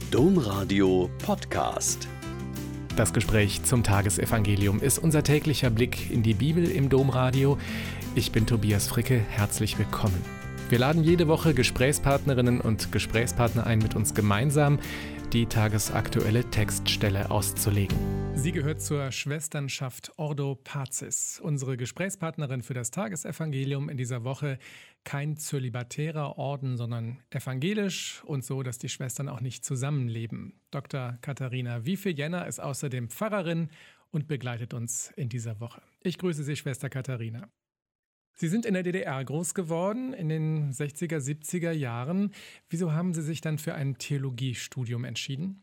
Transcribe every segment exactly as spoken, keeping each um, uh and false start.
Domradio Podcast. Das Gespräch zum Tagesevangelium ist unser täglicher Blick in die Bibel im Domradio. Ich bin Tobias Fricke, herzlich willkommen. Wir laden jede Woche Gesprächspartnerinnen und Gesprächspartner ein, mit uns gemeinsam die tagesaktuelle Textstelle auszulegen. Sie gehört zur Schwesternschaft Ordo Pazis. Unsere Gesprächspartnerin für das Tagesevangelium in dieser Woche: kein zölibatärer Orden, sondern evangelisch und so, dass die Schwestern auch nicht zusammenleben. Doktor Katharina Wiefe-Jenner ist außerdem Pfarrerin und begleitet uns in dieser Woche. Ich grüße Sie, Schwester Katharina. Sie sind in der D D R groß geworden, in den sechziger, siebziger Jahren. Wieso haben Sie sich dann für ein Theologiestudium entschieden?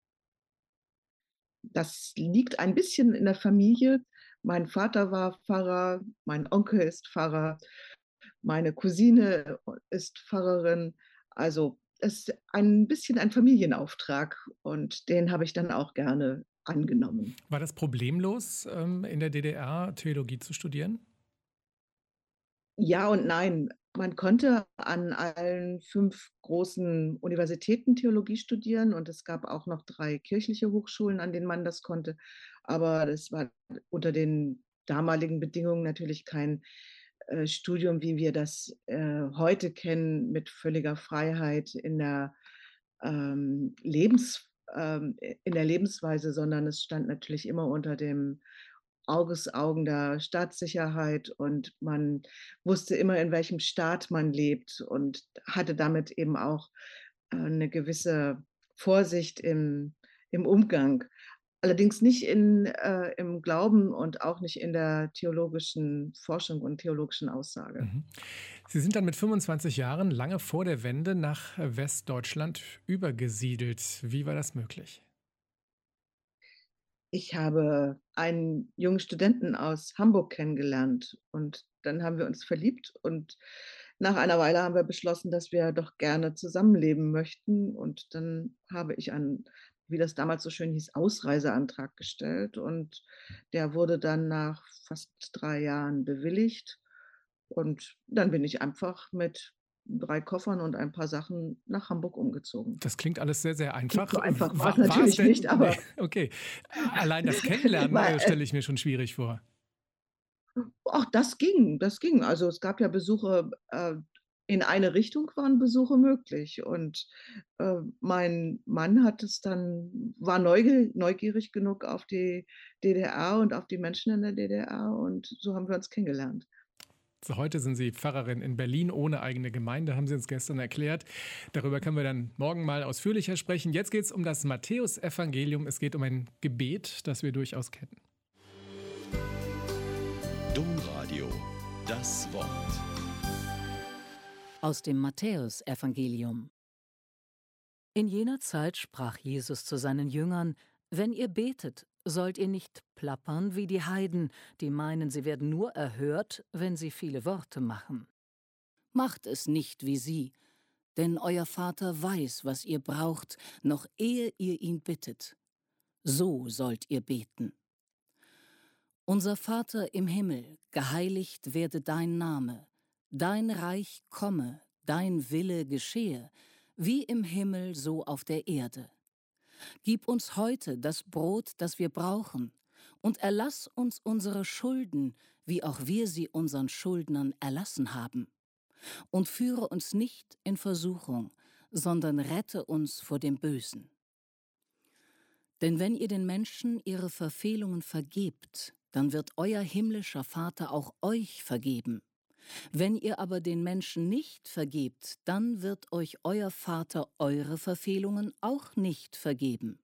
Das liegt ein bisschen in der Familie. Mein Vater war Pfarrer, mein Onkel ist Pfarrer, meine Cousine ist Pfarrerin. Also es ist ein bisschen ein Familienauftrag und den habe ich dann auch gerne angenommen. War das problemlos, ähm, in der D D R Theologie zu studieren? Ja und nein. Man konnte an allen fünf großen Universitäten Theologie studieren und es gab auch noch drei kirchliche Hochschulen, an denen man das konnte. Aber das war unter den damaligen Bedingungen natürlich kein äh, Studium, wie wir das äh, heute kennen, mit völliger Freiheit in der, ähm, Lebens, ähm, in der Lebensweise, sondern es stand natürlich immer unter dem Augusaugen der Staatssicherheit und man wusste immer, in welchem Staat man lebt und hatte damit eben auch äh, 'ne gewisse Vorsicht im im Umgang. Allerdings nicht in äh, im Glauben und auch nicht in der theologischen Forschung und theologischen Aussage. Mhm. Sie sind dann mit fünfundzwanzig Jahren, lange vor der Wende, nach Westdeutschland übergesiedelt. Wie war das möglich? Ich habe einen jungen Studenten aus Hamburg kennengelernt und dann haben wir uns verliebt und nach einer Weile haben wir beschlossen, dass wir doch gerne zusammenleben möchten und dann habe ich einen, wie das damals so schön hieß, Ausreiseantrag gestellt und der wurde dann nach fast drei Jahren bewilligt und dann bin ich einfach mit drei Koffern und ein paar Sachen nach Hamburg umgezogen. Das klingt alles sehr, sehr einfach. So einfach war's Wa war's natürlich denn nicht, aber ne, okay. Allein das Kennenlernen, war, äh, äh stelle ich mir schon schwierig vor. Ach, das ging, das ging. Also, es gab ja Besuche, äh, in eine Richtung waren Besuche möglich und, äh, mein Mann hat es dann war neuge neugierig genug auf die D D R und auf die Menschen in der D D R und so haben wir uns kennengelernt. So, heute sind Sie Pfarrerin in Berlin ohne eigene Gemeinde, haben Sie uns gestern erklärt. Darüber können wir dann morgen mal ausführlicher sprechen. Jetzt geht es um das Matthäusevangelium. Es geht um ein Gebet, das wir durchaus kennen. Domradio, das Wort. Aus dem Matthäusevangelium. In jener Zeit sprach Jesus zu seinen Jüngern: Wenn ihr betet, sollt ihr nicht plappern wie die Heiden, die meinen, sie werden nur erhört, wenn sie viele Worte machen. Macht es nicht wie sie, denn euer Vater weiß, was ihr braucht, noch ehe ihr ihn bittet. So sollt ihr beten. Unser Vater im Himmel, geheiligt werde dein Name, dein Reich komme, dein Wille geschehe, wie im Himmel so auf der Erde. Gib uns heute das Brot, das wir brauchen, und erlass uns unsere Schulden, wie auch wir sie unseren Schuldnern erlassen haben. Und führe uns nicht in Versuchung, sondern rette uns vor dem Bösen. Denn wenn ihr den Menschen ihre Verfehlungen vergebt, dann wird euer himmlischer Vater auch euch vergeben. Wenn ihr aber den Menschen nicht vergebt, dann wird euch euer Vater eure Verfehlungen auch nicht vergeben.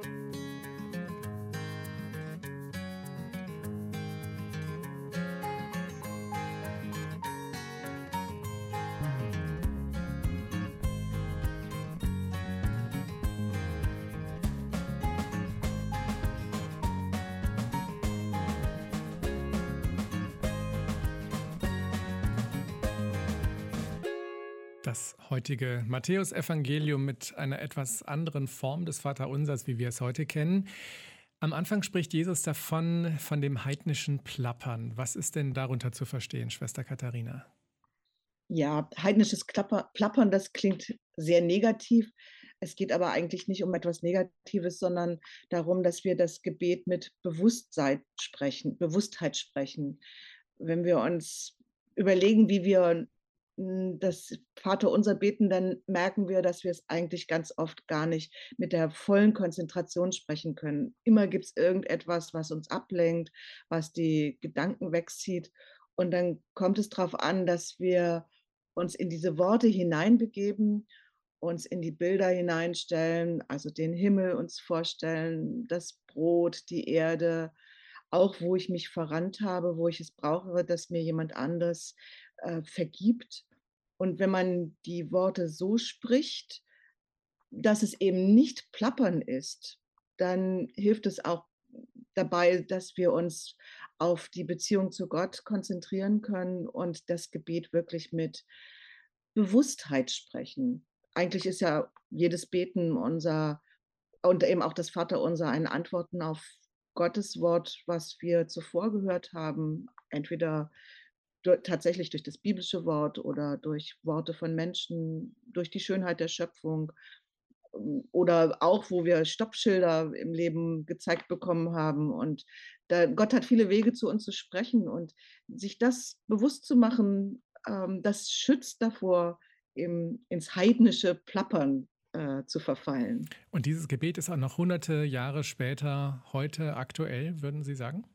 Das heutige Matthäusevangelium mit einer etwas anderen Form des Vaterunsers, wie wir es heute kennen. Am Anfang spricht Jesus davon, von dem heidnischen Plappern. Was ist denn darunter zu verstehen, Schwester Katharina? Ja, heidnisches Klapper Plappern, das klingt sehr negativ. Es geht aber eigentlich nicht um etwas Negatives, sondern darum, dass wir das Gebet mit Bewusstsein sprechen, Bewusstheit sprechen. Wenn wir uns überlegen, wie wir hm, das Vaterunser beten, dann merken wir, dass wir es eigentlich ganz oft gar nicht mit der vollen Konzentration sprechen können. Immer gibt es irgendetwas, was uns ablenkt, was die Gedanken wegzieht. Und dann kommt es darauf an, dass wir uns in diese Worte hineinbegeben, uns in die Bilder hineinstellen, also den Himmel uns vorstellen, das Brot, die Erde, auch wo ich mich verrannt habe, wo ich es brauche, dass mir jemand anderes äh, vergibt. Und wenn man die Worte so spricht, dass es eben nicht plappern ist, dann hilft es auch dabei, dass wir uns auf die Beziehung zu Gott konzentrieren können und das Gebet wirklich mit Bewusstheit sprechen. Eigentlich ist ja jedes Beten unser und eben auch das Vaterunser ein Antworten auf Gottes Wort, was wir zuvor gehört haben, entweder du tatsächlich durch das biblische Wort oder durch Worte von Menschen, durch die Schönheit der Schöpfung, hm, oder auch, wo wir Stoppschilder im Leben gezeigt bekommen haben. Und da Gott hat viele Wege, zu uns zu sprechen und sich das bewusst zu machen, ähm, das schützt davor, im ins heidnische Plappern, äh, zu verfallen. Und dieses Gebet ist auch noch hunderte Jahre später heute aktuell, würden Sie sagen?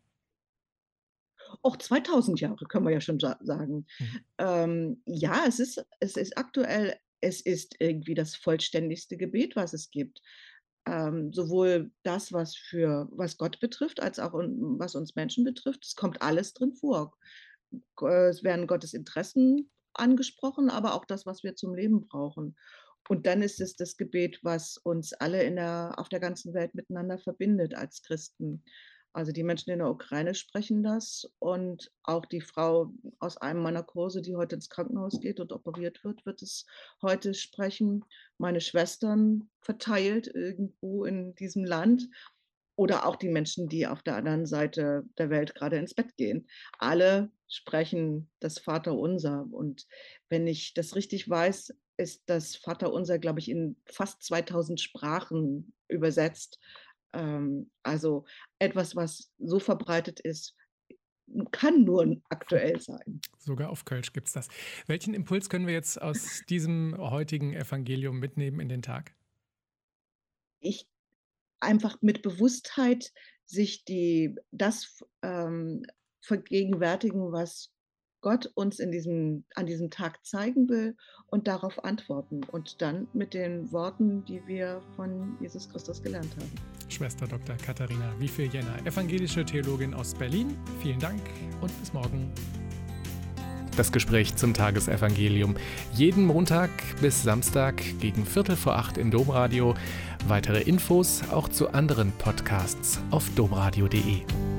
Auch zweitausend Jahre können wir ja schon sa sagen. Mhm. Ähm, ja, es ist es ist aktuell, es ist irgendwie das vollständigste Gebet, was es gibt. Ähm, sowohl das, was für was Gott betrifft, als auch un was uns Menschen betrifft. Es kommt alles drin vor. G äh, es werden Gottes Interessen angesprochen, aber auch das, was wir zum Leben brauchen. Und dann ist es das Gebet, was uns alle in der auf der ganzen Welt miteinander verbindet als Christen. Also, die Menschen in der Ukraine sprechen das und auch die Frau aus einem meiner Kurse, die heute ins Krankenhaus geht und operiert wird, wird es heute sprechen. Meine Schwestern verteilt irgendwo in diesem Land oder auch die Menschen, die auf der anderen Seite der Welt gerade ins Bett gehen. Alle sprechen das Vaterunser. Und wenn ich das richtig weiß, ist das Vaterunser, glaube ich, in fast zweitausend Sprachen übersetzt. Ähm, also etwas, was so verbreitet ist, kann nur aktuell sein. Sogar auf Kölsch gibt's das. Welchen Impuls können wir jetzt aus diesem heutigen Evangelium mitnehmen in den Tag? Ich einfach mit Bewusstheit sich die das ähm, vergegenwärtigen, was Gott uns in diesem an diesem Tag zeigen will und darauf antworten und dann mit den Worten, die wir von Jesus Christus gelernt haben. Schwester Doktor Katharina Wiefeljenner, evangelische Theologin aus Berlin. Vielen Dank und bis morgen. Das Gespräch zum Tagesevangelium. Jeden Montag bis Samstag gegen Viertel vor acht im Domradio. Weitere Infos auch zu anderen Podcasts auf domradio punkt de.